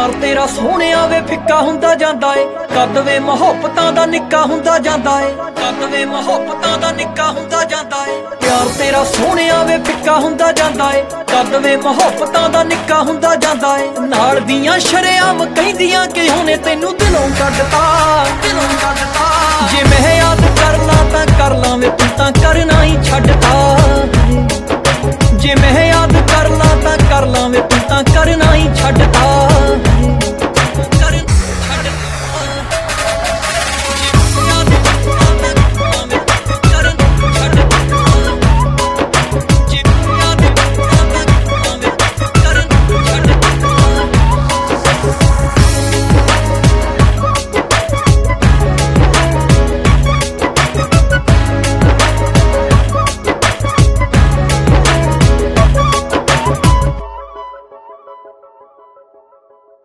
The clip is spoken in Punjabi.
ਪਿਆਰ ਤੇਰਾ ਸੋਹਣਿਆ ਵੇ ਫਿੱਕਾ ਹੁੰਦਾ ਜਾਂਦਾ ਏ, ਕਦ ਵੇ ਮੁਹੱਬਤਾਂ ਦਾ ਨਿੱਕਾ ਹੁੰਦਾ ਜਾਂਦਾ ਏ, ਕਦ ਵੇ ਮੁਹੱਬਤਾਂ ਦਾ ਨਿੱਕਾ ਹੁੰਦਾ ਜਾਂਦਾ ਏ। ਪਿਆਰ ਤੇਰਾ ਸੋਹਣਿਆ ਵੇ ਫਿੱਕਾ ਹੁੰਦਾ ਜਾਂਦਾ ਏ, ਕਦ ਵੇ ਮੁਹੱਬਤਾਂ ਦਾ ਨਿੱਕਾ ਹੁੰਦਾ ਜਾਂਦਾ ਏ। ਨਾਲ ਦੀਆਂ ਸ਼ਰੇਆਮ ਕਹਿੰਦੀਆਂ ਕਿ ਹੁਣੇ ਤੈਨੂੰ ਦਿਲੋਂ ਕੱਢਤਾ, ਦਿਲੋਂ ਕੱਢਤਾ। ਜੇ ਮੈਂ ਯਾਦ ਕਰ ਲਾਂ ਤਾਂ ਕਰ ਲਾਂ ਵੇ, ਤੂੰ ਤਾਂ ਕਰਨਾ ਹੀ ਛੱਡਤਾ।